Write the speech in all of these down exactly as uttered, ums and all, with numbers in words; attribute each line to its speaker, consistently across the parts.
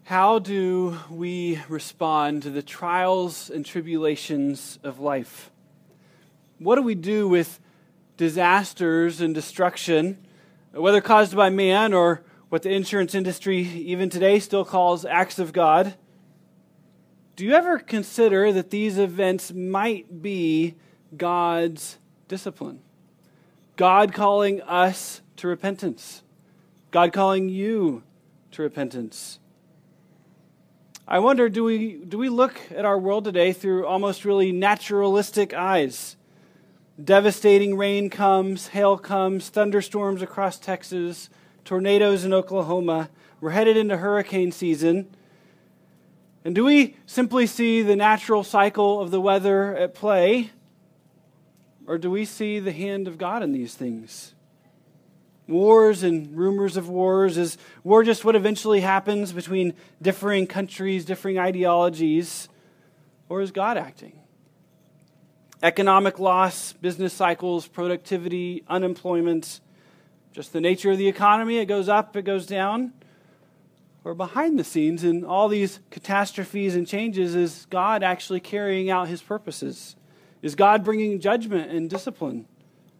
Speaker 1: How do we respond to the trials and tribulations of life? What do we do with disasters and destruction, whether caused by man or what the insurance industry even today still calls acts of God? Do you ever consider that these events might be God's discipline? God calling us to repentance. God calling you to repentance. I wonder, do we do we look at our world today through almost really naturalistic eyes? Devastating rain comes, hail comes, thunderstorms across Texas, tornadoes in Oklahoma. We're headed into hurricane season. And do we simply see the natural cycle of the weather at play? Or do we see the hand of God in these things? Wars and rumors of wars. Is war just what eventually happens between differing countries, differing ideologies? Or is God acting? Economic loss, business cycles, productivity, unemployment, just the nature of the economy. It goes up, it goes down. Or behind the scenes in all these catastrophes and changes, is God actually carrying out his purposes? Is God bringing judgment and discipline?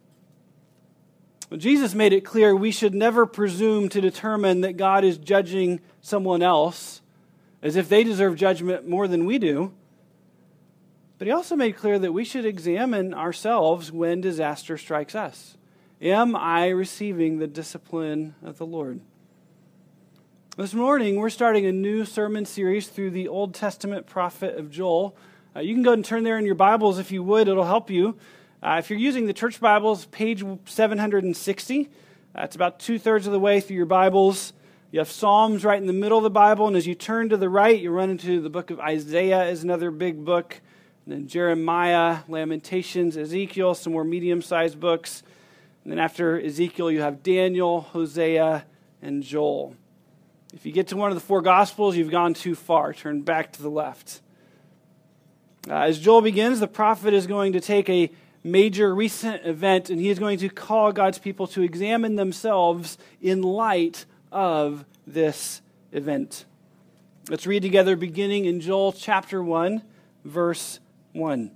Speaker 1: Well, Jesus made it clear we should never presume to determine that God is judging someone else as if they deserve judgment more than we do. But he also made clear that we should examine ourselves when disaster strikes us. Am I receiving the discipline of the Lord? This morning, we're starting a new sermon series through the Old Testament prophet of Joel. Uh, you can go and turn there in your Bibles if you would. It'll help you. Uh, if you're using the church Bibles, page seven hundred sixty, uh, it's about two-thirds of the way through your Bibles. You have Psalms right in the middle of the Bible, and as you turn to the right, you run into the book of Isaiah is another big book, and then Jeremiah, Lamentations, Ezekiel, some more medium-sized books. And then after Ezekiel, you have Daniel, Hosea, and Joel. If you get to one of the four Gospels, you've gone too far. Turn back to the left. Uh, as Joel begins, the prophet is going to take a major recent event, and he is going to call God's people to examine themselves in light of this event. Let's read together beginning in Joel chapter one, verse one.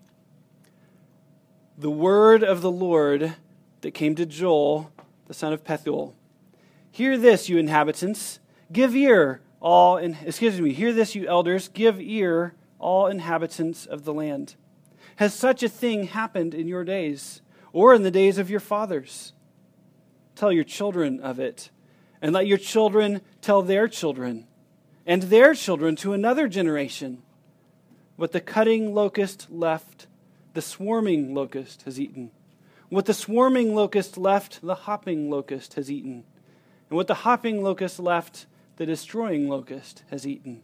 Speaker 1: The word of the Lord that came to Joel, the son of Pethuel. Hear this, you inhabitants. Give ear, all in, excuse me, hear this, you elders. Give ear, all inhabitants of the land. Has such a thing happened in your days, or in the days of your fathers? Tell your children of it, and let your children tell their children, and their children to another generation. What the cutting locust left, the swarming locust has eaten. What the swarming locust left, the hopping locust has eaten. And what the hopping locust left, the destroying locust has eaten.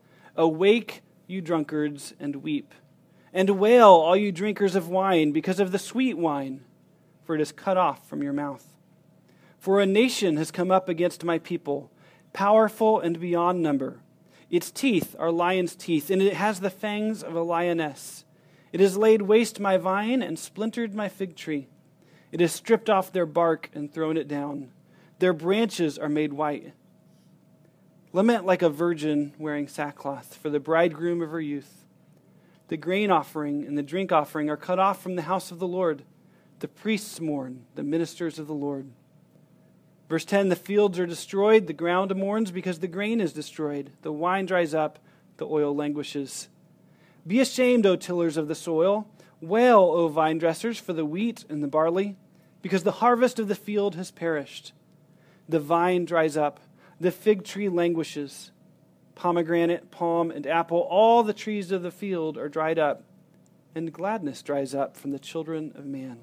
Speaker 1: Awake, you drunkards, and weep. And wail, all you drinkers of wine, because of the sweet wine, for it is cut off from your mouth. For a nation has come up against my people, powerful and beyond number. Its teeth are lion's teeth, and it has the fangs of a lioness. It has laid waste my vine and splintered my fig tree. It has stripped off their bark and thrown it down. Their branches are made white. Lament like a virgin wearing sackcloth for the bridegroom of her youth. The grain offering and the drink offering are cut off from the house of the Lord. The priests mourn, the ministers of the Lord. Verse ten, the fields are destroyed, the ground mourns because the grain is destroyed. The wine dries up, the oil languishes. Be ashamed, O tillers of the soil. Wail, O vine dressers, for the wheat and the barley, because the harvest of the field has perished. The vine dries up, the fig tree languishes. Pomegranate, palm, and apple, all the trees of the field are dried up, and gladness dries up from the children of man.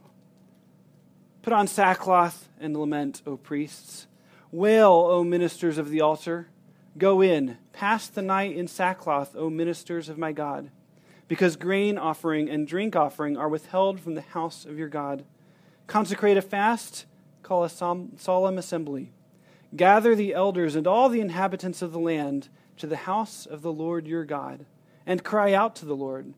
Speaker 1: Put on sackcloth and lament, O priests. Wail, O ministers of the altar. Go in, pass the night in sackcloth, O ministers of my God, because grain offering and drink offering are withheld from the house of your God. Consecrate a fast, call a solemn assembly. Gather the elders and all the inhabitants of the land to the house of the Lord your God, and cry out to the Lord.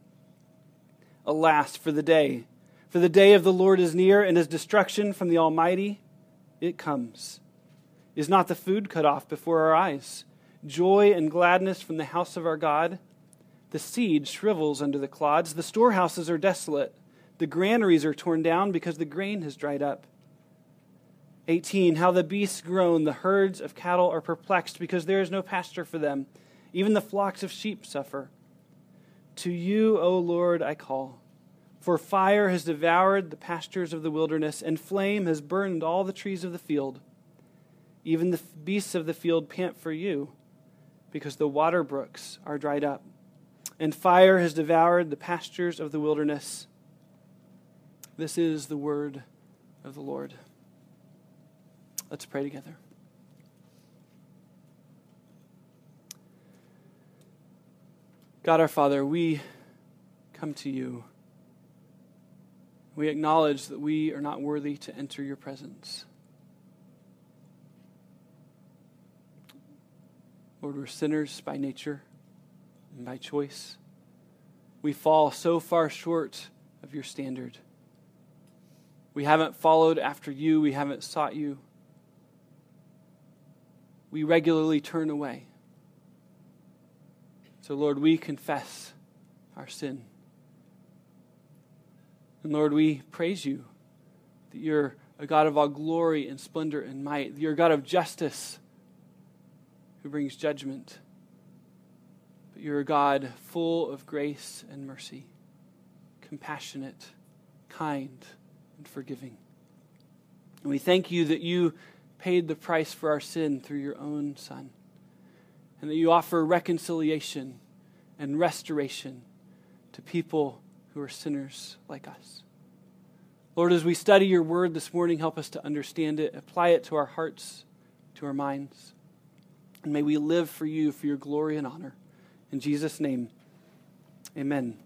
Speaker 1: Alas, for the day, for the day of the Lord is near, and his destruction from the Almighty, it comes. Is not the food cut off before our eyes? joy and gladness from the house of our God. The seed shrivels under the clods. The storehouses are desolate. The granaries are torn down because the grain has dried up. eighteen. How the beasts groan. The herds of cattle are perplexed because there is no pasture for them. Even the flocks of sheep suffer. To you, O Lord, I call. For fire has devoured the pastures of the wilderness, and flame has burned all the trees of the field. Even the beasts of the field pant for you, because the water brooks are dried up. And fire has devoured the pastures of the wilderness. This is the word of the Lord. Let's pray together. God our Father, we come to you. We acknowledge that we are not worthy to enter your presence. Lord, we're sinners by nature and by choice. We fall so far short of your standard. We haven't followed after you. We haven't sought you. We regularly turn away. So, Lord, we confess our sin. And Lord, we praise you that you're a God of all glory and splendor and might. You're a God of justice who brings judgment. But you're a God full of grace and mercy, compassionate, kind, and forgiving. And we thank you that you paid the price for our sin through your own Son, and that you offer reconciliation and restoration to people who are sinners like us. Lord, as we study your word this morning, help us to understand it, apply it to our hearts, to our minds, and may we live for you, for your glory and honor. In Jesus' name, amen.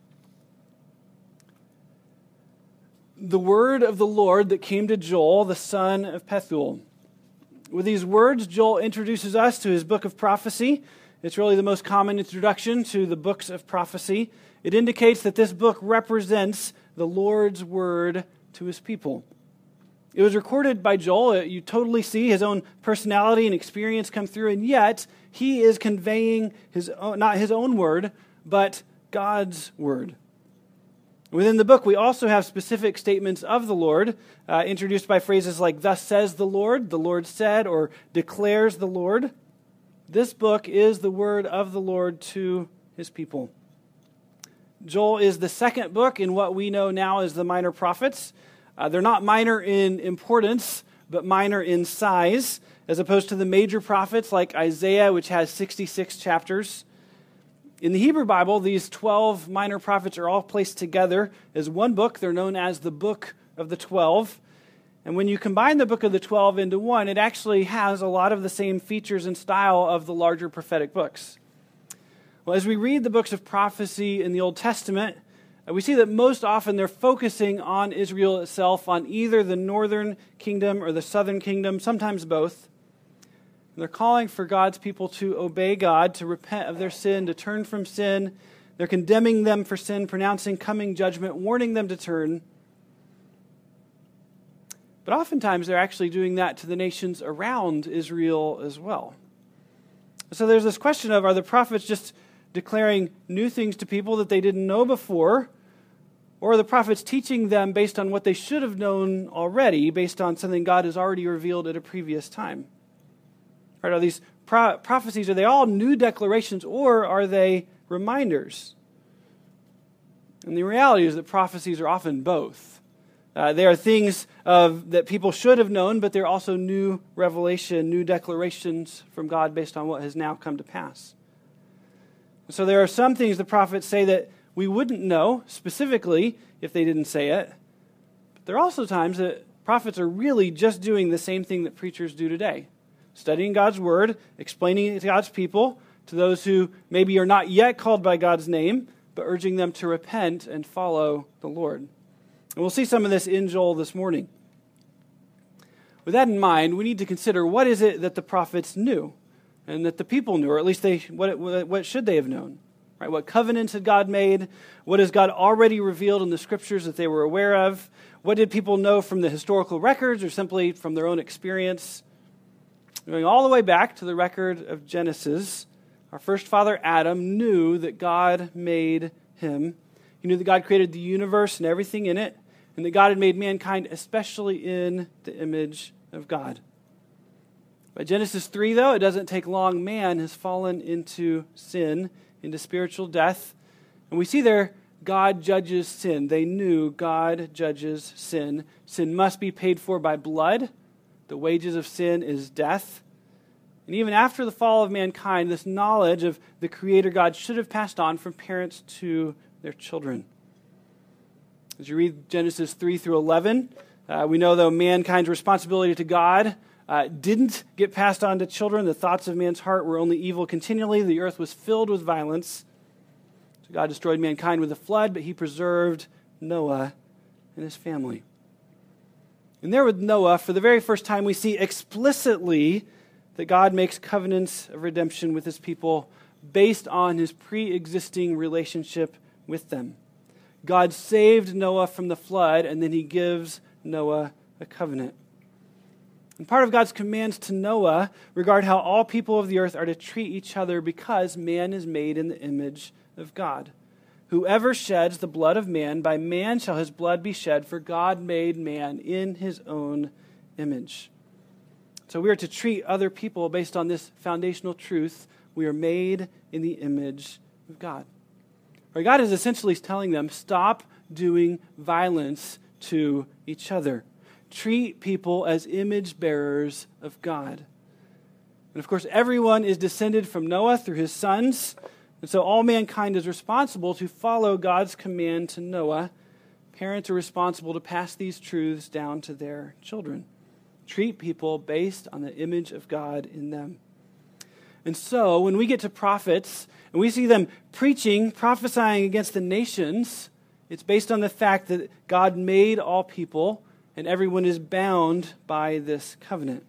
Speaker 1: The word of the Lord that came to Joel, the son of Pethuel. With these words, Joel introduces us to his book of prophecy. It's really the most common introduction to the books of prophecy. It indicates that this book represents the Lord's word to his people. It was recorded by Joel. You totally see his own personality and experience come through, and yet he is conveying his own, not his own word, but God's word. Within the book, we also have specific statements of the Lord, uh, introduced by phrases like, "Thus says the Lord," "the Lord said," or "declares the Lord." This book is the word of the Lord to his people. Joel is the second book in what we know now as the minor prophets. Uh, they're not minor in importance, but minor in size, as opposed to the major prophets like Isaiah, which has sixty-six chapters. In the Hebrew Bible, these twelve minor prophets are all placed together as one book. They're known as the Book of the Twelve. And when you combine the Book of the Twelve into one, it actually has a lot of the same features and style of the larger prophetic books. Well, as we read the books of prophecy in the Old Testament, we see that most often they're focusing on Israel itself, on either the northern kingdom or the southern kingdom, sometimes both. And they're calling for God's people to obey God, to repent of their sin, to turn from sin. They're condemning them for sin, pronouncing coming judgment, warning them to turn. But oftentimes they're actually doing that to the nations around Israel as well. So there's this question of, are the prophets just declaring new things to people that they didn't know before? Or are the prophets teaching them based on what they should have known already, based on something God has already revealed at a previous time? Right, are these pro- prophecies, are they all new declarations, or are they reminders? And the reality is that prophecies are often both. Uh, they are things of that people should have known, but they're also new revelation, new declarations from God based on what has now come to pass. So there are some things the prophets say that we wouldn't know specifically if they didn't say it. But there are also times that prophets are really just doing the same thing that preachers do today. Studying God's word, explaining it to God's people, to those who maybe are not yet called by God's name, but urging them to repent and follow the Lord. And we'll see some of this in Joel this morning. With that in mind, we need to consider what is it that the prophets knew, and that the people knew, or at least they what, what should they have known? Right? What covenants had God made? What has God already revealed in the scriptures that they were aware of? What did people know from the historical records or simply from their own experience? Going all the way back to the record of Genesis, our first father Adam knew that God made him. He knew that God created the universe and everything in it, and that God had made mankind especially in the image of God. By Genesis three, though, it doesn't take long. Man has fallen into sin, into spiritual death. And we see there, God judges sin. They knew God judges sin. Sin must be paid for by blood. The wages of sin is death. And even after the fall of mankind, this knowledge of the Creator God should have passed on from parents to their children. As you read Genesis three through eleven, uh, we know, though, mankind's responsibility to God uh, didn't get passed on to children. The thoughts of man's heart were only evil continually. The earth was filled with violence. So God destroyed mankind with a flood, but he preserved Noah and his family. And there with Noah, for the very first time, we see explicitly that God makes covenants of redemption with his people based on his pre-existing relationship with them. God saved Noah from the flood, and then he gives Noah a covenant. And part of God's commands to Noah regard how all people of the earth are to treat each other because man is made in the image of God. Whoever sheds the blood of man, by man shall his blood be shed, for God made man in his own image. So we are to treat other people based on this foundational truth. We are made in the image of God. Or God is essentially telling them, stop doing violence to each other. Treat people as image bearers of God. And of course, everyone is descended from Noah through his sons. And so all mankind is responsible to follow God's command to Noah. Parents are responsible to pass these truths down to their children. Treat people based on the image of God in them. And so when we get to prophets and we see them preaching, prophesying against the nations, it's based on the fact that God made all people and everyone is bound by this covenant.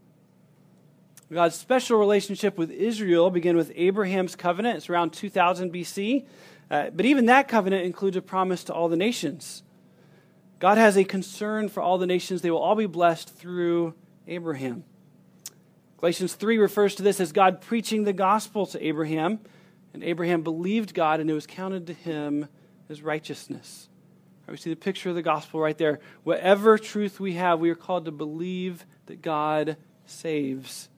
Speaker 1: God's special relationship with Israel began with Abraham's covenant. It's around two thousand B C. Uh, but even that covenant includes a promise to all the nations. God has a concern for all the nations. They will all be blessed through Abraham. Galatians three refers to this as God preaching the gospel to Abraham. And Abraham believed God, and it was counted to him as righteousness. We see the picture of the gospel right there. Whatever truth we have, we are called to believe that God saves.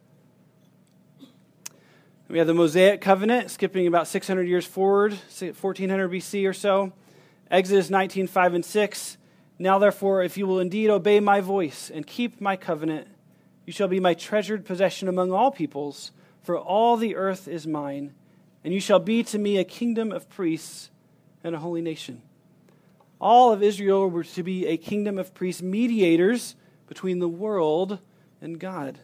Speaker 1: We have the Mosaic covenant, skipping about six hundred years forward, fourteen hundred B C or so. Exodus nineteen, five and six. Now therefore, if you will indeed obey my voice and keep my covenant, you shall be my treasured possession among all peoples, for all the earth is mine, and you shall be to me a kingdom of priests and a holy nation. All of Israel were to be a kingdom of priests, mediators between the world and God.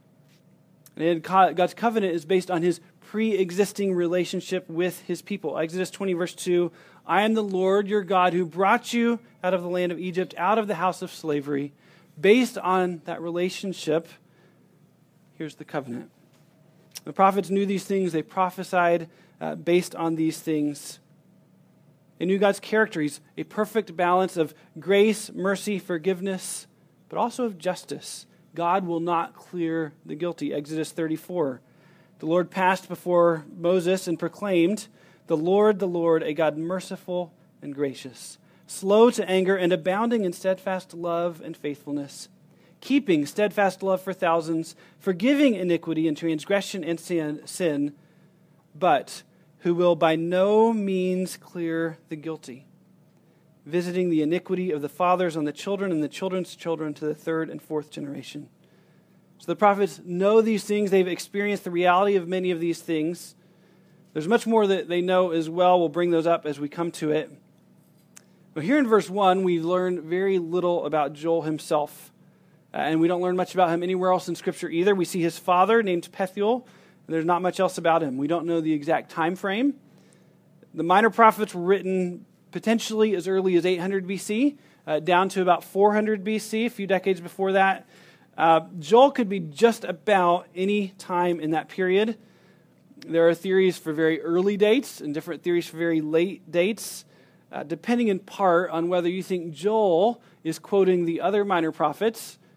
Speaker 1: And God's covenant is based on his pre-existing relationship with his people. Exodus twenty, verse two, I am the Lord your God who brought you out of the land of Egypt, out of the house of slavery. Based on that relationship, here's the covenant. The prophets knew these things. They prophesied uh, based on these things. They knew God's character. He's a perfect balance of grace, mercy, forgiveness, but also of justice. God will not clear the guilty. Exodus thirty-four. The Lord passed before Moses and proclaimed, the Lord, the Lord, a God merciful and gracious, slow to anger and abounding in steadfast love and faithfulness, keeping steadfast love for thousands, forgiving iniquity and transgression and sin, but who will by no means clear the guilty, visiting the iniquity of the fathers on the children and the children's children to the third and fourth generation. So the prophets know these things. They've experienced the reality of many of these things. There's much more that they know as well. We'll bring those up as we come to it. But here in verse one, we learn very little about Joel himself. Uh, and we don't learn much about him anywhere else in Scripture either. We see his father named Pethuel, and there's not much else about him. We don't know the exact time frame. The minor prophets were written potentially as early as eight hundred B C, uh, down to about four hundred B C, a few decades before that. Uh, Joel could be just about any time in that period. There are theories for very early dates and different theories for very late dates, uh, depending in part on whether you think Joel is quoting the other minor prophets,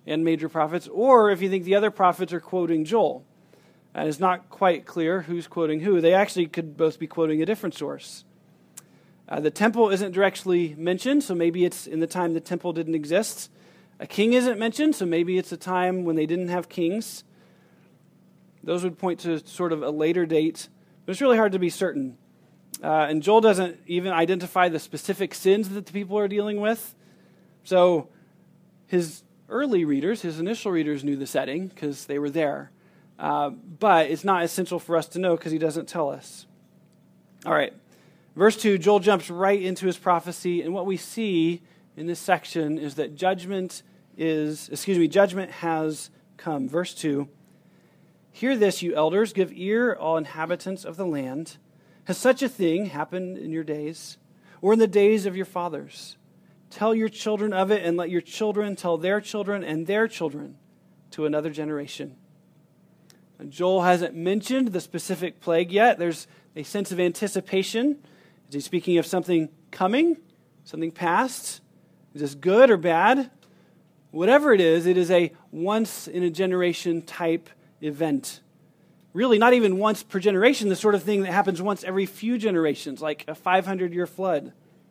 Speaker 1: and major prophets, or if you think the other prophets are quoting Joel. And it's not quite clear who's quoting who. They actually could both be quoting a different source. Uh, the temple isn't directly mentioned, so maybe it's in the time the temple didn't exist. A king isn't mentioned, so maybe it's a time when they didn't have kings. Those would point to sort of a later date, but it's really hard to be certain. Uh, and Joel doesn't even identify the specific sins that the people are dealing with. So his early readers, his initial readers knew the setting because they were there. Uh, but it's not essential for us to know because he doesn't tell us. All right. Verse two, Joel jumps right into his prophecy, and what we see in this section is that judgment is, excuse me, judgment has come. Verse two, hear this, you elders, give ear, all inhabitants of the land. Has such a thing happened in your days, or in the days of your fathers? Tell your children of it, and let your children tell their children and their children to another generation. And Joel hasn't mentioned the specific plague yet. There's a sense of anticipation. Is he speaking of something coming, something past? Is this good or bad? Whatever it is, it is a once-in-a-generation type event. Really, not even once per generation, the sort of thing that happens once every few generations, like a five hundred year flood.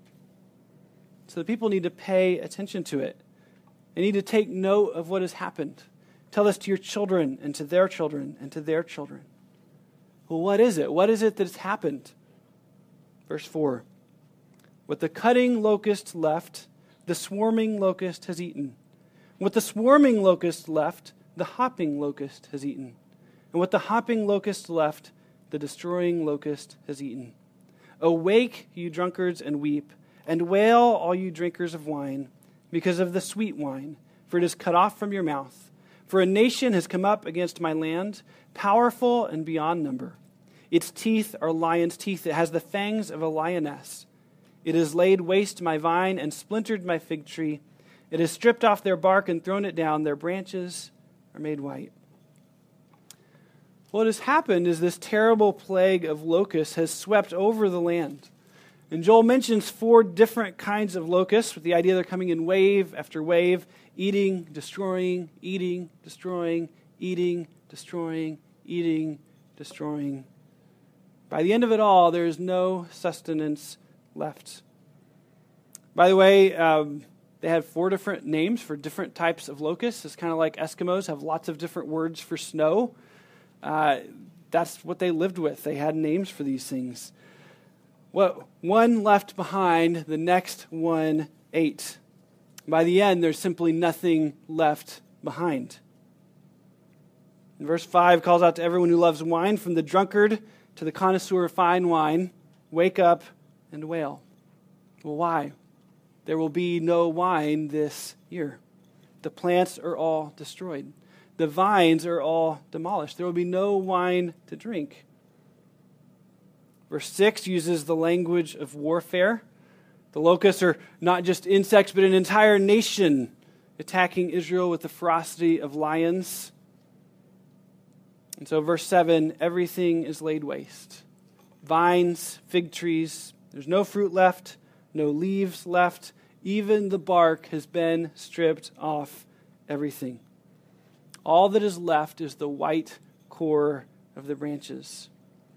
Speaker 1: So the people need to pay attention to it. They need to take note of what has happened. Tell this to your children and to their children and to their children. Well, what is it? What is it that has happened? Verse four. What the cutting locust left, the swarming locust has eaten. What the swarming locust left, the hopping locust has eaten. And what the hopping locust left, the destroying locust has eaten. Awake, you drunkards, and weep, and wail, all you drinkers of wine, because of the sweet wine, for it is cut off from your mouth. For a nation has come up against my land, powerful and beyond number. Its teeth are lion's teeth. It has the fangs of a lioness. It has laid waste my vine and splintered my fig tree. It has stripped off their bark and thrown it down. Their branches are made white. What has happened is this terrible plague of locusts has swept over the land. And Joel mentions four different kinds of locusts with the idea they're coming in wave after wave, eating, destroying, eating, destroying, eating, destroying, eating, destroying. By the end of it all, there is no sustenance left. By the way, um, they had four different names for different types of locusts. It's kind of like Eskimos have lots of different words for snow. Uh, that's what they lived with. They had names for these things. What one left behind, the next one ate. By the end, there's simply nothing left behind. And verse five calls out to everyone who loves wine, from the drunkard to the connoisseur of fine wine, wake up and wail. Well, why? There will be no wine this year. The plants are all destroyed. The vines are all demolished. There will be no wine to drink. Verse six uses the language of warfare. The locusts are not just insects, but an entire nation attacking Israel with the ferocity of lions. And so verse seven, everything is laid waste. Vines, fig trees, there's no fruit left, no leaves left. Even the bark has been stripped off everything. All that is left is the white core of the branches.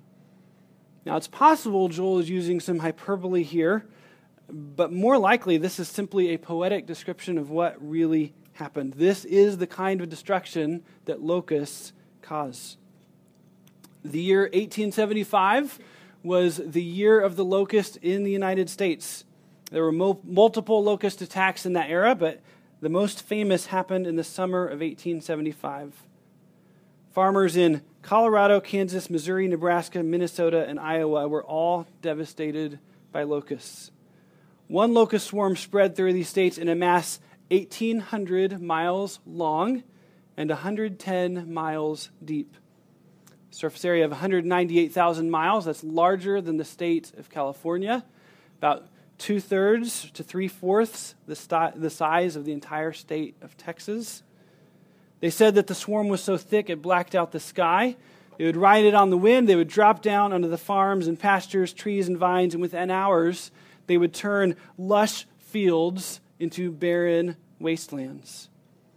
Speaker 1: Now, it's possible Joel is using some hyperbole here, but more likely this is simply a poetic description of what really happened. This is the kind of destruction that locusts cause. The year eighteen seventy-five was the year of the locust in the United States. There were mo- multiple locust attacks in that era, but the most famous happened in the summer of eighteen seventy-five. Farmers in Colorado, Kansas, Missouri, Nebraska, Minnesota, and Iowa were all devastated by locusts. One locust swarm spread through these states in a mass eighteen hundred miles long and one hundred ten miles deep. Surface area of one hundred ninety-eight thousand miles. That's larger than the state of California. About two-thirds to three-fourths the, st- the size of the entire state of Texas. They said that the swarm was so thick it blacked out the sky. They would ride it on the wind. They would drop down onto the farms and pastures, trees and vines, and within hours they would turn lush fields into barren wastelands.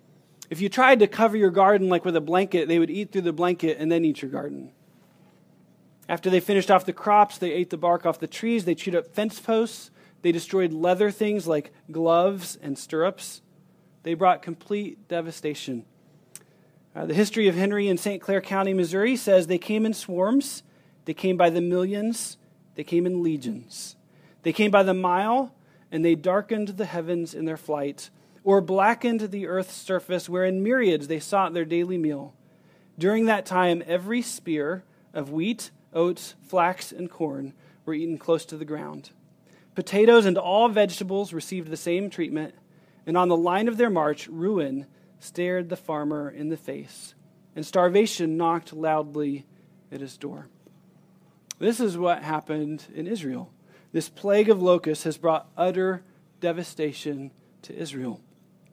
Speaker 1: If you tried to cover your garden like with a blanket, they would eat through the blanket and then eat your garden. After they finished off the crops, they ate the bark off the trees, they chewed up fence posts, they destroyed leather things like gloves and stirrups. They brought complete devastation. Uh, the history of Henry in Saint Clair County, Missouri says they came in swarms, they came by the millions, they came in legions. They came by the mile, and they darkened the heavens in their flight, or blackened the earth's surface, where in myriads they sought their daily meal. During that time, every spear of wheat, oats, flax, and corn were eaten close to the ground. Potatoes and all vegetables received the same treatment, and on the line of their march, ruin stared the farmer in the face, and starvation knocked loudly at his door. This is what happened in Israel. This plague of locusts has brought utter devastation to Israel.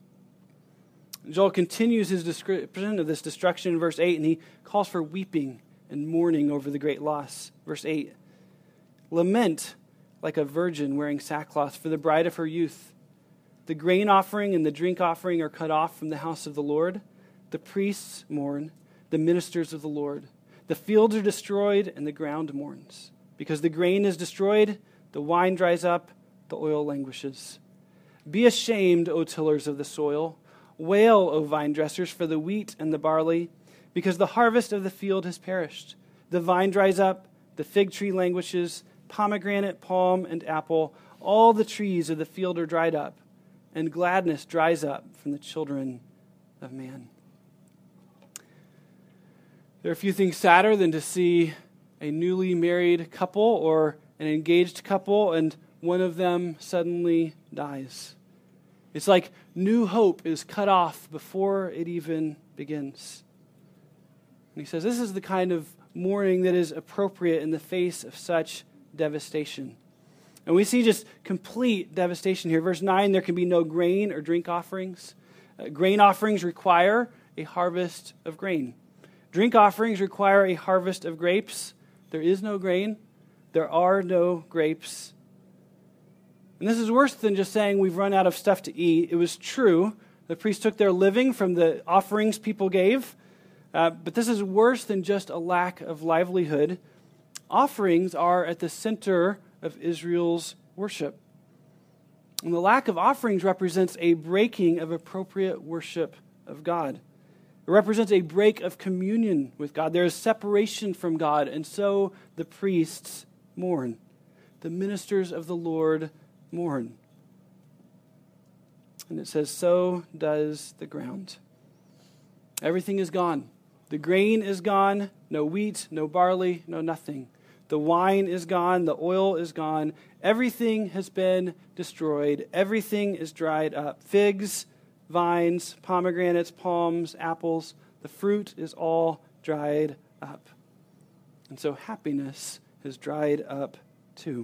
Speaker 1: Joel continues his description of this destruction in verse eight, and he calls for weeping and mourning over the great loss. Verse eight, lament like a virgin wearing sackcloth for the bride of her youth. The grain offering and the drink offering are cut off from the house of the Lord. The priests mourn, the ministers of the Lord. The fields are destroyed and the ground mourns. Because the grain is destroyed, the wine dries up, the oil languishes. Be ashamed, O tillers of the soil. Wail, O vine dressers, for the wheat and the barley, because the harvest of the field has perished. The vine dries up, the fig tree languishes, pomegranate, palm, and apple, all the trees of the field are dried up, and gladness dries up from the children of man. There are a few things sadder than to see a newly married couple or an engaged couple and one of them suddenly dies. It's like new hope is cut off before it even begins. And he says this is the kind of mourning that is appropriate in the face of such devastation. And we see just complete devastation here. Verse nine, there can be no grain or drink offerings. Uh, grain offerings require a harvest of grain. Drink offerings require a harvest of grapes. There is no grain. There are no grapes. And this is worse than just saying we've run out of stuff to eat. It was true. The priests took their living from the offerings people gave. Uh, but this is worse than just a lack of livelihood. Offerings are at the center of Israel's worship. And the lack of offerings represents a breaking of appropriate worship of God. It represents a break of communion with God. There is separation from God, and so the priests mourn. The ministers of the Lord mourn. And it says, so does the ground. Everything is gone. The grain is gone, no wheat, no barley, no nothing. The wine is gone, the oil is gone. Everything has been destroyed. Everything is dried up. Figs, vines, pomegranates, palms, apples, the fruit is all dried up. And so happiness has dried up too.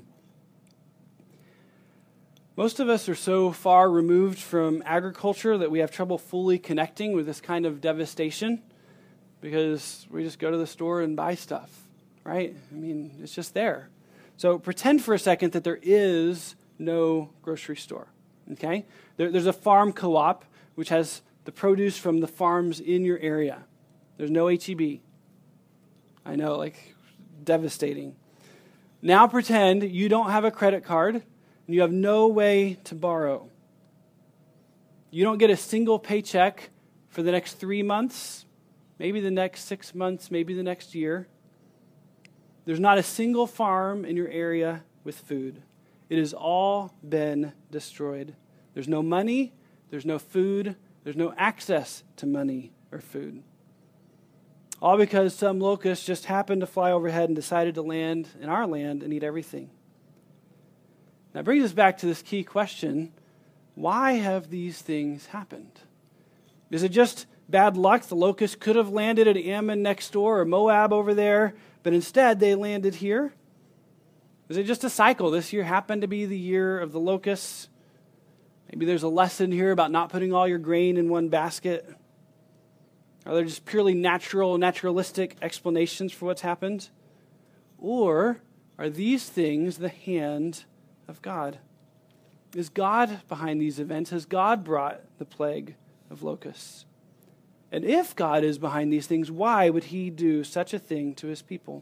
Speaker 1: Most of us are so far removed from agriculture that we have trouble fully connecting with this kind of devastation because we just go to the store and buy stuff, right? I mean, it's just there. So pretend for a second that there is no grocery store, okay? There, there's a farm co-op which has the produce from the farms in your area. There's no H E B. I know, like, devastating. Now pretend you don't have a credit card and you have no way to borrow. You don't get a single paycheck for the next three months, maybe the next six months, maybe the next year. There's not a single farm in your area with food. It has all been destroyed. There's no money, there's no food, there's no access to money or food. All because some locust just happened to fly overhead and decided to land in our land and eat everything. That brings us back to this key question: why have these things happened? Is it just bad luck? The locust could have landed at Ammon next door or Moab over there, but instead they landed here? Is it just a cycle? This year happened to be the year of the locusts. Maybe there's a lesson here about not putting all your grain in one basket. Are there just purely natural, naturalistic explanations for what's happened? Or are these things the hand of God? Is God behind these events? Has God brought the plague of locusts? And if God is behind these things, why would he do such a thing to his people?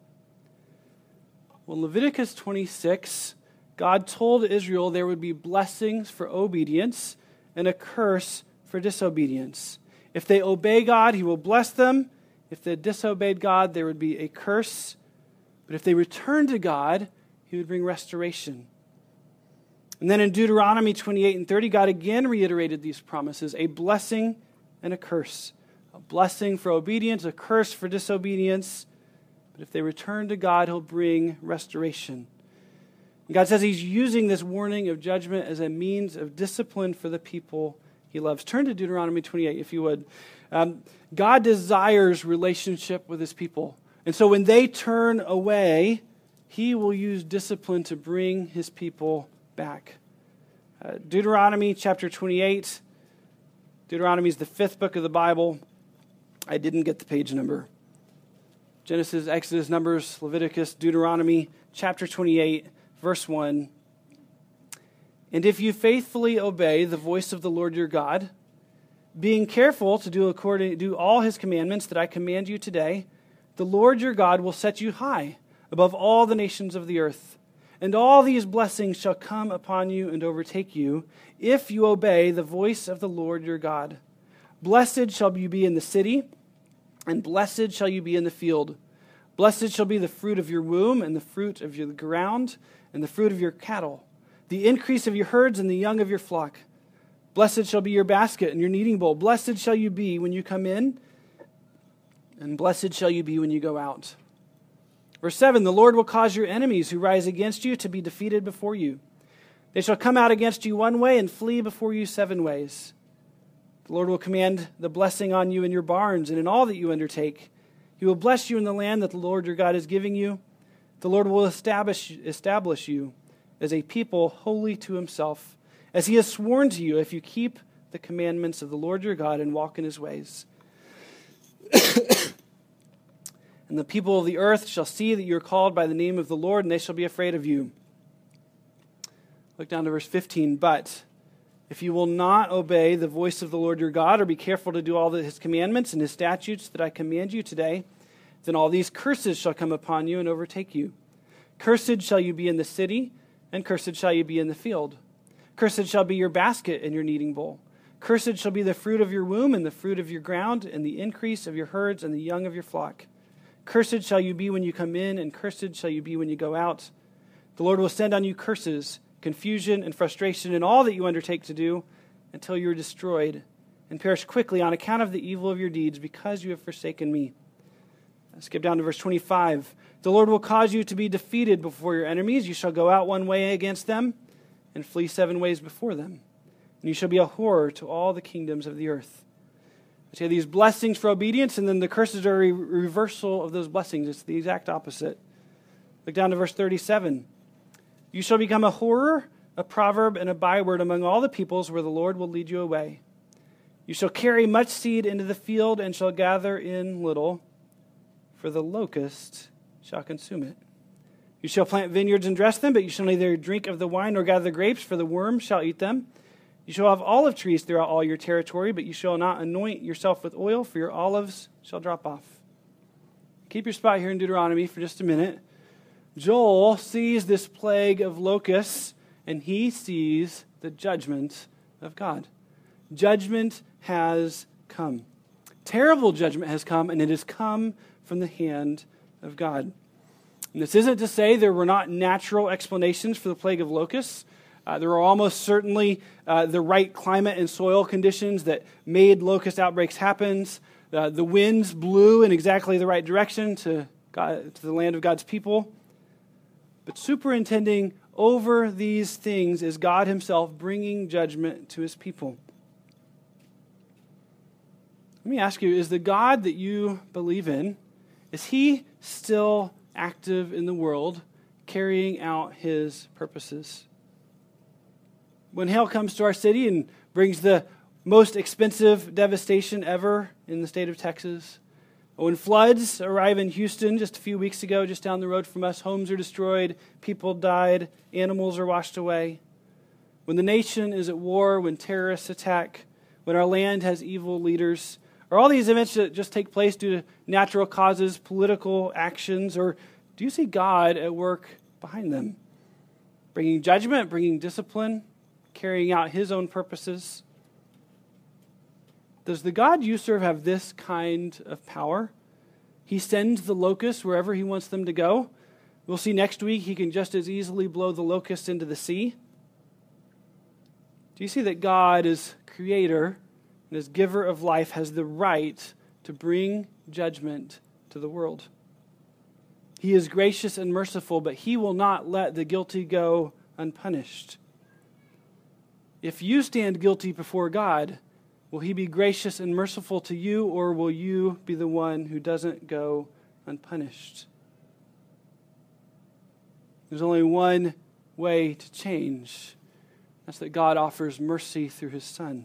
Speaker 1: Well, in Leviticus twenty-six, God told Israel there would be blessings for obedience and a curse for disobedience. If they obey God, he will bless them. If they disobeyed God, there would be a curse. But if they return to God, he would bring restoration. And then in Deuteronomy twenty-eight and thirty, God again reiterated these promises, a blessing and a curse. A blessing for obedience, a curse for disobedience. But if they return to God, he'll bring restoration. And God says he's using this warning of judgment as a means of discipline for the people he loves. Turn to Deuteronomy twenty-eight, if you would. Um, God desires relationship with his people. And so when they turn away, he will use discipline to bring his people back. Uh, Deuteronomy chapter twenty-eight. Deuteronomy is the fifth book of the Bible. I didn't get the page number. Genesis, Exodus, Numbers, Leviticus, Deuteronomy chapter twenty-eight, verse one. And if you faithfully obey the voice of the Lord your God, being careful to do according do all his commandments that I command you today, the Lord your God will set you high above all the nations of the earth. And all these blessings shall come upon you and overtake you, if you obey the voice of the Lord your God. Blessed shall you be in the city, and blessed shall you be in the field. Blessed shall be the fruit of your womb, and the fruit of your ground, and the fruit of your cattle, the increase of your herds, and the young of your flock. Blessed shall be your basket and your kneading bowl. Blessed shall you be when you come in, and blessed shall you be when you go out. Verse seven, the Lord will cause your enemies who rise against you to be defeated before you. They shall come out against you one way and flee before you seven ways. The Lord will command the blessing on you in your barns and in all that you undertake. He will bless you in the land that the Lord your God is giving you. The Lord will establish, establish you as a people holy to himself, as he has sworn to you, if you keep the commandments of the Lord your God and walk in his ways. And the people of the earth shall see that you are called by the name of the Lord, and they shall be afraid of you. Look down to verse fifteen. But if you will not obey the voice of the Lord your God, or be careful to do all his commandments and his statutes that I command you today, then all these curses shall come upon you and overtake you. Cursed shall you be in the city, and cursed shall you be in the field. Cursed shall be your basket and your kneading bowl. Cursed shall be the fruit of your womb, and the fruit of your ground, and the increase of your herds, and the young of your flock. Cursed shall you be when you come in, and cursed shall you be when you go out. The Lord will send on you curses, confusion, and frustration in all that you undertake to do, until you are destroyed and perish quickly on account of the evil of your deeds, because you have forsaken me. I'll skip down to verse twenty-five. The Lord will cause you to be defeated before your enemies. You shall go out one way against them, and flee seven ways before them. And you shall be a horror to all the kingdoms of the earth. So you have these blessings for obedience, and then the curses are a reversal of those blessings. It's the exact opposite. Look down to verse thirty-seven. You shall become a horror, a proverb, and a byword among all the peoples where the Lord will lead you away. You shall carry much seed into the field, and shall gather in little, for the locust shall consume it. You shall plant vineyards and dress them, but you shall neither drink of the wine nor gather the grapes, for the worm shall eat them. You shall have olive trees throughout all your territory, but you shall not anoint yourself with oil, for your olives shall drop off. Keep your spot here in Deuteronomy for just a minute. Joel sees this plague of locusts, and he sees the judgment of God. Judgment has come. Terrible judgment has come, and it has come from the hand of God. And this isn't to say there were not natural explanations for the plague of locusts. Uh, there were almost certainly uh, the right climate and soil conditions that made locust outbreaks happen. Uh, the winds blew in exactly the right direction to, God, to the land of God's people. But superintending over these things is God himself bringing judgment to his people. Let me ask you, is the God that you believe in, is he still active in the world, carrying out his purposes? When hail comes to our city and brings the most expensive devastation ever in the state of Texas, when floods arrive in Houston just a few weeks ago, just down the road from us, homes are destroyed, people died, animals are washed away. When the nation is at war, when terrorists attack, when our land has evil leaders, Are all these events that just take place due to natural causes, political actions, or do you see God at work behind them? Bringing judgment, bringing discipline, carrying out his own purposes? Does the God you serve have this kind of power? He sends the locusts wherever he wants them to go. We'll see next week he can just as easily blow the locusts into the sea. Do you see that God is creator and as giver of life has the right to bring judgment to the world? He is gracious and merciful, but he will not let the guilty go unpunished. If you stand guilty before God, will he be gracious and merciful to you, or will you be the one who doesn't go unpunished? There's only one way to change. That's that God offers mercy through his Son.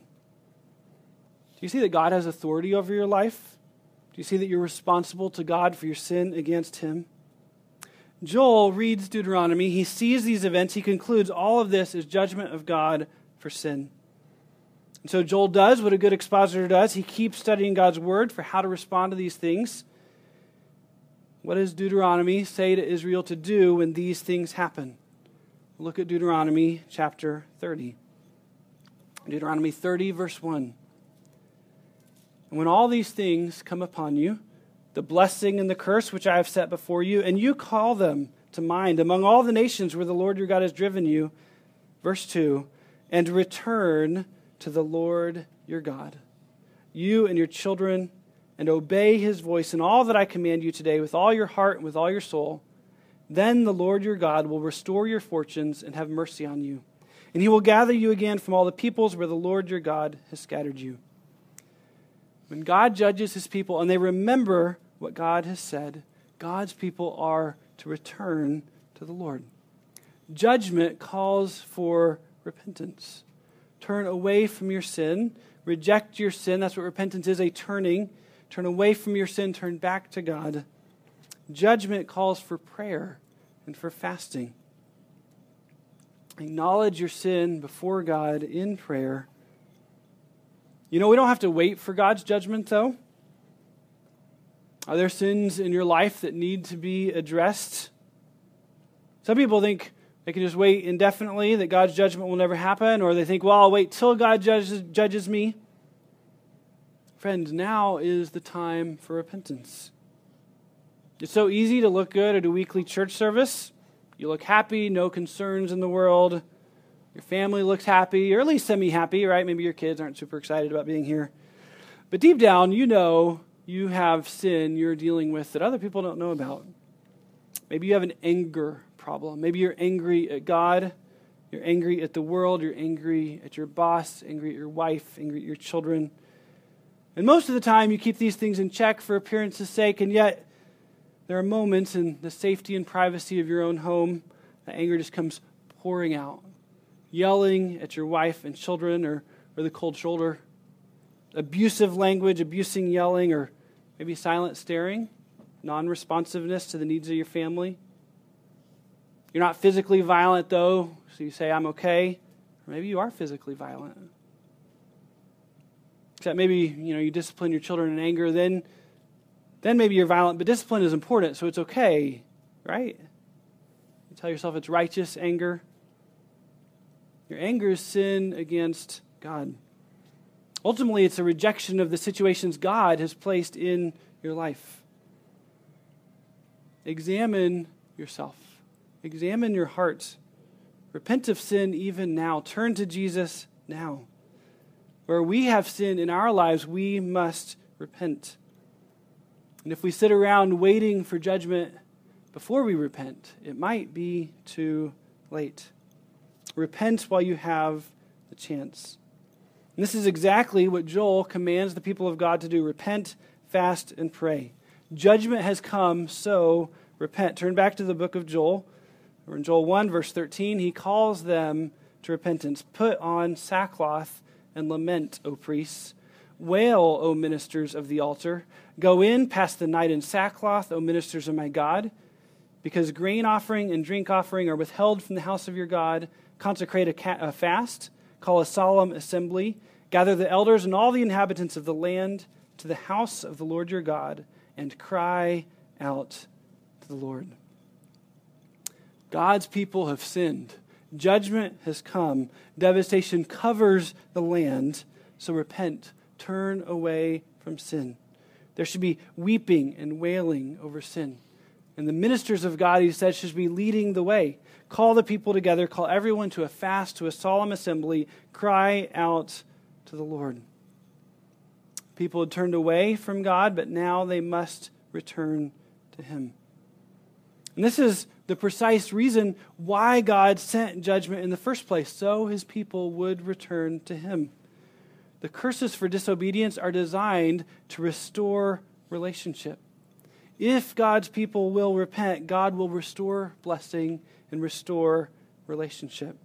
Speaker 1: Do you see that God has authority over your life? Do you see that you're responsible to God for your sin against him? Joel reads Deuteronomy. He sees these events. He concludes all of this is judgment of God for sin. And so Joel does what a good expositor does. He keeps studying God's word for how to respond to these things. What does Deuteronomy say to Israel to do when these things happen? Look at Deuteronomy chapter thirty. Deuteronomy thirty, verse one. And when all these things come upon you, the blessing and the curse which I have set before you, and you call them to mind among all the nations where the Lord your God has driven you, verse two, and return to the Lord your God, you and your children, and obey his voice in all that I command you today with all your heart and with all your soul, then the Lord your God will restore your fortunes and have mercy on you. And he will gather you again from all the peoples where the Lord your God has scattered you. When God judges his people and they remember what God has said, God's people are to return to the Lord. Judgment calls for repentance. Turn away from your sin. Reject your sin. That's what repentance is, a turning. Turn away from your sin. Turn back to God. Judgment calls for prayer and for fasting. Acknowledge your sin before God in prayer. You know, we don't have to wait for God's judgment, though. Are there sins in your life that need to be addressed? Some people think they can just wait indefinitely, that God's judgment will never happen, or they think, well, I'll wait till God judges, judges me. Friends, now is the time for repentance. It's so easy to look good at a weekly church service. You look happy, no concerns in the world. Your family looks happy, or at least semi-happy, right? Maybe your kids aren't super excited about being here. But deep down, you know you have sin you're dealing with that other people don't know about. Maybe you have an anger problem. Maybe you're angry at God. You're angry at the world. You're angry at your boss, angry at your wife, angry at your children. And most of the time, you keep these things in check for appearance's sake, and yet there are moments in the safety and privacy of your own home that anger just comes pouring out. Yelling at your wife and children, or, or the cold shoulder. Abusive language, abusing yelling, or maybe silent staring. Non-responsiveness to the needs of your family. You're not physically violent, though, so you say, I'm okay. Or maybe you are physically violent. Except maybe, you know, you discipline your children in anger, then, then maybe you're violent, but discipline is important, so it's okay, right? You tell yourself it's righteous anger. Your anger is sin against God. Ultimately, it's a rejection of the situations God has placed in your life. Examine yourself. Examine your heart. Repent of sin even now. Turn to Jesus now. Where we have sin in our lives, we must repent. And if we sit around waiting for judgment before we repent, it might be too late. Repent while you have the chance. And this is exactly what Joel commands the people of God to do. Repent, fast, and pray. Judgment has come, so repent. Turn back to the book of Joel. Or in Joel one, verse thirteen, he calls them to repentance. Put on sackcloth and lament, O priests. Wail, O ministers of the altar. Go in, pass the night in sackcloth, O ministers of my God. Because grain offering and drink offering are withheld from the house of your God. Consecrate a, ca- a fast. Call a solemn assembly. Gather the elders and all the inhabitants of the land. to the house of the Lord your God and cry out to the Lord. God's people have sinned. Judgment has come. Devastation covers the land. So repent. Turn away from sin. There should be weeping and wailing over sin. And the ministers of God, he said, should be leading the way. Call the people together. Call everyone to a fast, to a solemn assembly. Cry out to the Lord. People had turned away from God, but now they must return to him. And this is the precise reason why God sent judgment in the first place, so his people would return to him. The curses for disobedience are designed to restore relationship. If God's people will repent, God will restore blessing and restore relationship.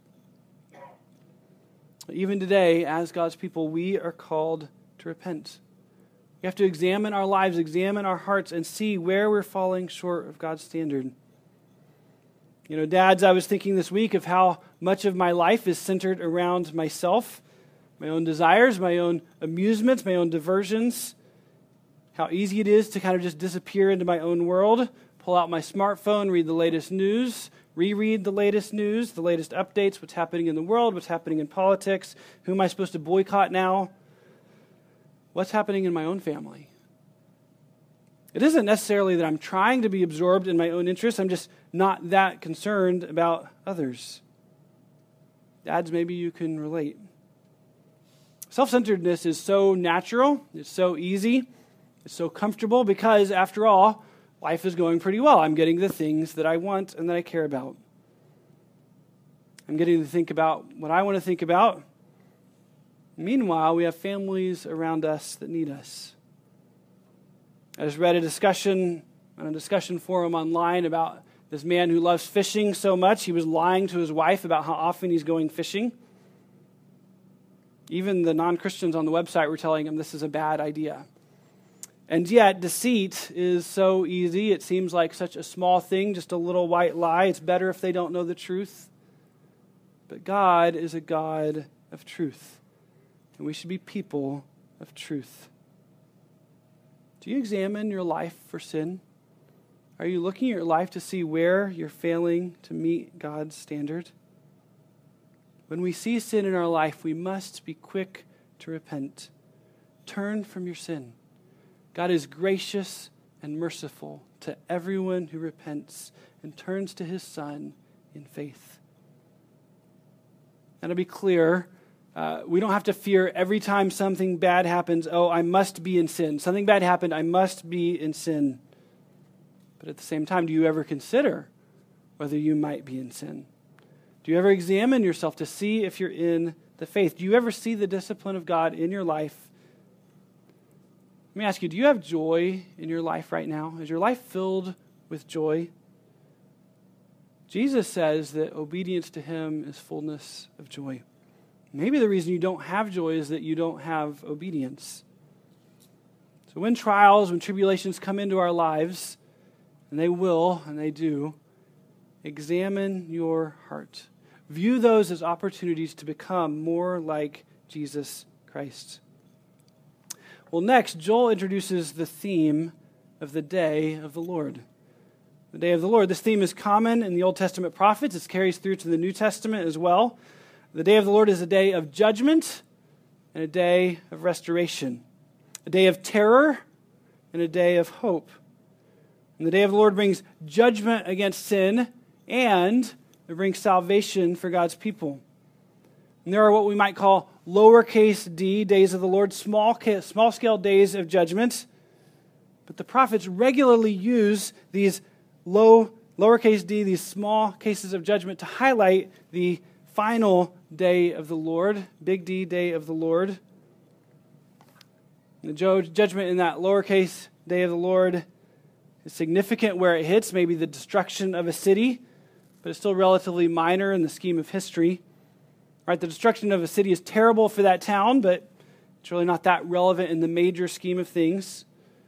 Speaker 1: Even today, as God's people, we are called to repent. We have to examine our lives, examine our hearts, and see where we're falling short of God's standard. You know, dads, I was thinking this week of how much of my life is centered around myself, my own desires, my own amusements, my own diversions. How easy it is to kind of just disappear into my own world, pull out my smartphone, read the latest news, reread the latest news, the latest updates, what's happening in the world, what's happening in politics, who am I supposed to boycott now? What's happening in my own family? It isn't necessarily that I'm trying to be absorbed in my own interests. I'm just not that concerned about others. Dads, maybe you can relate. Self-centeredness is so natural. It's so easy. It's so comfortable because, after all, life is going pretty well. I'm getting the things that I want and that I care about. I'm getting to think about what I want to think about. Meanwhile, we have families around us that need us. I just read a discussion on a discussion forum online about this man who loves fishing so much, he was lying to his wife about how often he's going fishing. Even the non-Christians on the website were telling him this is a bad idea. And yet, deceit is so easy. It seems like such a small thing, just a little white lie. It's better if they don't know the truth. But God is a God of truth. And we should be people of truth. Do you examine your life for sin? Are you looking at your life to see where you're failing to meet God's standard? When we see sin in our life, we must be quick to repent. Turn from your sin. God is gracious and merciful to everyone who repents and turns to his Son in faith. And to be clear, uh, we don't have to fear every time something bad happens, oh, I must be in sin. Something bad happened, I must be in sin. But at the same time, do you ever consider whether you might be in sin? Do you ever examine yourself to see if you're in the faith? Do you ever see the discipline of God in your life? Let me ask you, do you have joy in your life right now? Is your life filled with joy? Jesus says that obedience to him is fullness of joy. Maybe the reason you don't have joy is that you don't have obedience. So when trials, when tribulations come into our lives, and they will, and they do, examine your heart. View those as opportunities to become more like Jesus Christ. Well, next, Joel introduces the theme of the day of the Lord. The day of the Lord. This theme is common in the Old Testament prophets. It carries through to the New Testament as well. The day of the Lord is a day of judgment and a day of restoration. A day of terror and a day of hope. And the day of the Lord brings judgment against sin, and it brings salvation for God's people. And there are what we might call lowercase d, days of the Lord, small, small scale days of judgment. But the prophets regularly use these low, lowercase d, these small cases of judgment to highlight the final day of the Lord, big D, day of the Lord. The judgment in that lowercase day of the Lord is significant where it hits, maybe the destruction of a city, but it's still relatively minor in the scheme of history. Right, the destruction of a city is terrible for that town, but it's really not that relevant in the major scheme of things.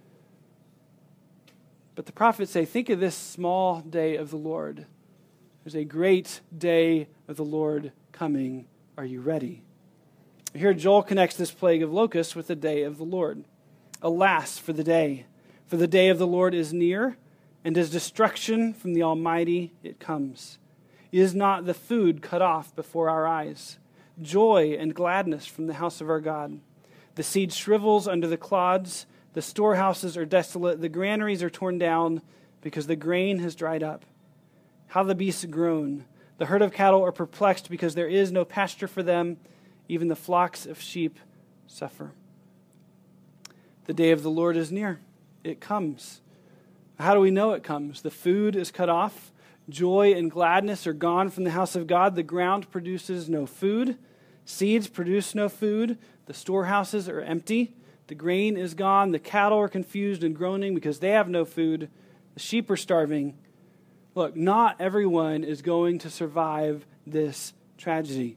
Speaker 1: But the prophets say, think of this small day of the Lord. There's a great day of the Lord coming. Are you ready? Here Joel connects this plague of locusts with the day of the Lord. Alas for the day, for the day of the Lord is near, and as destruction from the Almighty it comes. Is not the food cut off before our eyes? Joy and gladness from the house of our God. The seed shrivels under the clods, the storehouses are desolate, the granaries are torn down, because the grain has dried up. How the beasts groan! The herd of cattle are perplexed, because there is no pasture for them. Even the flocks of sheep suffer. The day of the Lord is near. It comes. How do we know it comes? The food is cut off. Joy and gladness are gone from the house of God. The ground produces no food. Seeds produce no food. The storehouses are empty. The grain is gone. The cattle are confused and groaning because they have no food. The sheep are starving. Look, not everyone is going to survive this tragedy.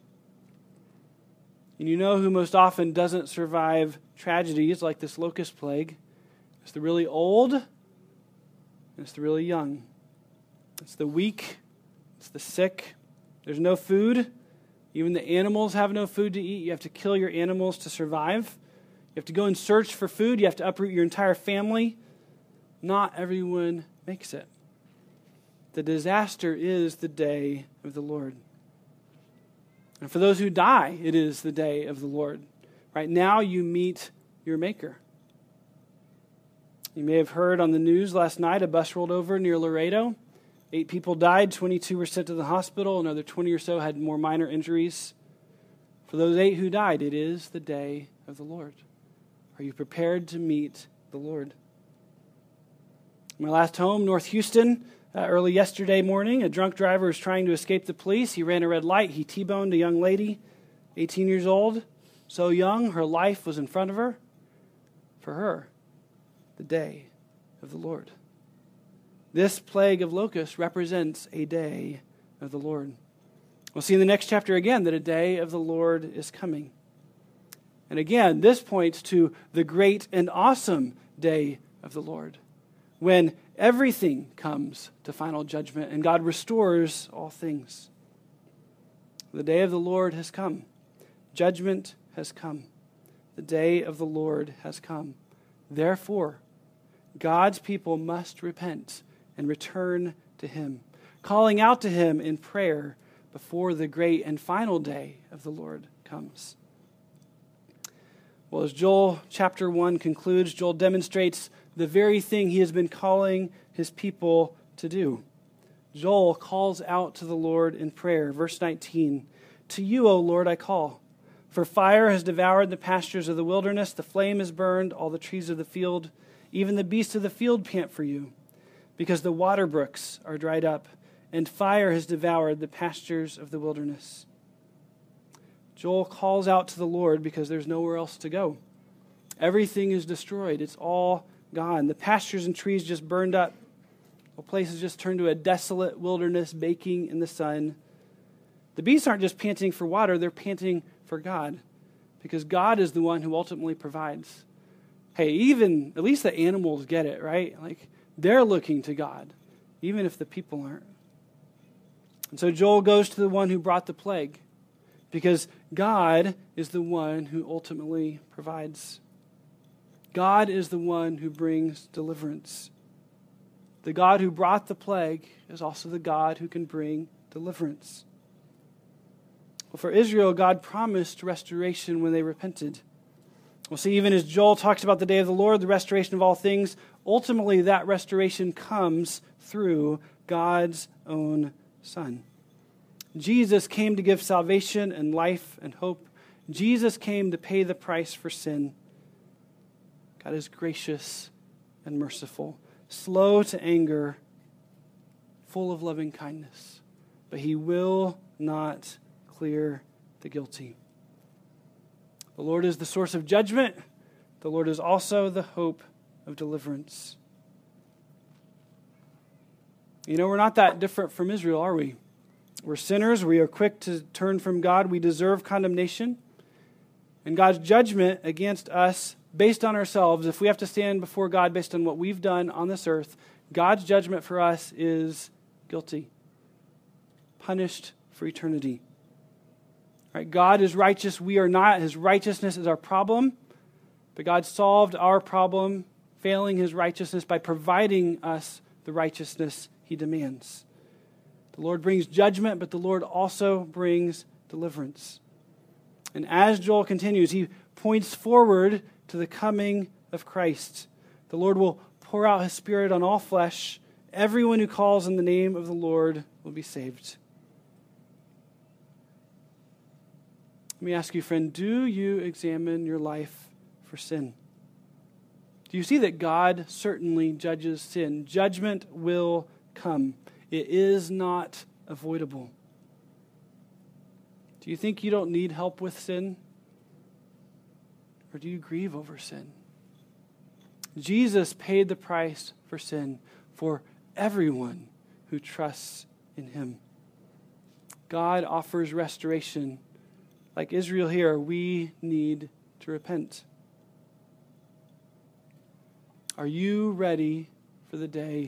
Speaker 1: And you know who most often doesn't survive tragedies like this locust plague? It's the really old, and it's the really young. It's the weak, it's the sick. There's no food. Even the animals have no food to eat. You have to kill your animals to survive. You have to go and search for food. You have to uproot your entire family. Not everyone makes it. The disaster is the day of the Lord. And for those who die, it is the day of the Lord. Right now, you meet your Maker. You may have heard on the news last night, a bus rolled over near Laredo. Eight people died, twenty-two were sent to the hospital, another twenty or so had more minor injuries. For those eight who died, it is the day of the Lord. Are you prepared to meet the Lord? My last home, North Houston, uh, early yesterday morning, a drunk driver was trying to escape the police. He ran a red light. He T-boned a young lady, eighteen years old, so young, her life was in front of her. For her, the day of the Lord. This plague of locusts represents a day of the Lord. We'll see in the next chapter again that a day of the Lord is coming. And again, this points to the great and awesome day of the Lord, when everything comes to final judgment and God restores all things. The day of the Lord has come. Judgment has come. The day of the Lord has come. Therefore, God's people must repent and return to Him, calling out to Him in prayer before the great and final day of the Lord comes. Well, as Joel chapter one concludes, Joel demonstrates the very thing he has been calling his people to do. Joel calls out to the Lord in prayer. Verse nineteen, "To you, O Lord, I call. For fire has devoured the pastures of the wilderness, the flame has burned all the trees of the field. Even the beasts of the field pant for you, because the water brooks are dried up, and fire has devoured the pastures of the wilderness." Joel calls out to the Lord because there's nowhere else to go. Everything is destroyed. It's all gone. The pastures and trees just burned up. The place has just turned to a desolate wilderness baking in the sun. The beasts aren't just panting for water, they're panting for God, because God is the one who ultimately provides. Hey, even, at least the animals get it, right? Like, they're looking to God, even if the people aren't. And so Joel goes to the one who brought the plague, because God is the one who ultimately provides. God is the one who brings deliverance. The God who brought the plague is also the God who can bring deliverance. Well, for Israel, God promised restoration when they repented. We'll see even as Joel talks about the day of the Lord, the restoration of all things, ultimately that restoration comes through God's own Son. Jesus came to give salvation and life and hope. Jesus came to pay the price for sin. God is gracious and merciful, slow to anger, full of loving kindness, but He will not clear the guilty. The Lord is the source of judgment. The Lord is also the hope of deliverance. You know, we're not that different from Israel, are we? We're sinners. We are quick to turn from God. We deserve condemnation. And God's judgment against us, based on ourselves, if we have to stand before God based on what we've done on this earth, God's judgment for us is guilty, punished for eternity. Right? God is righteous. We are not. His righteousness is our problem. But God solved our problem, failing his righteousness, by providing us the righteousness he demands. The Lord brings judgment, but the Lord also brings deliverance. And as Joel continues, he points forward to the coming of Christ. The Lord will pour out his Spirit on all flesh. Everyone who calls in the name of the Lord will be saved. Let me ask you, friend, do you examine your life for sin? Do you see that God certainly judges sin? Judgment will come. It is not avoidable. Do you think you don't need help with sin? Or do you grieve over sin? Jesus paid the price for sin for everyone who trusts in him. God offers restoration. Like Israel here, we need to repent. Are you ready for the day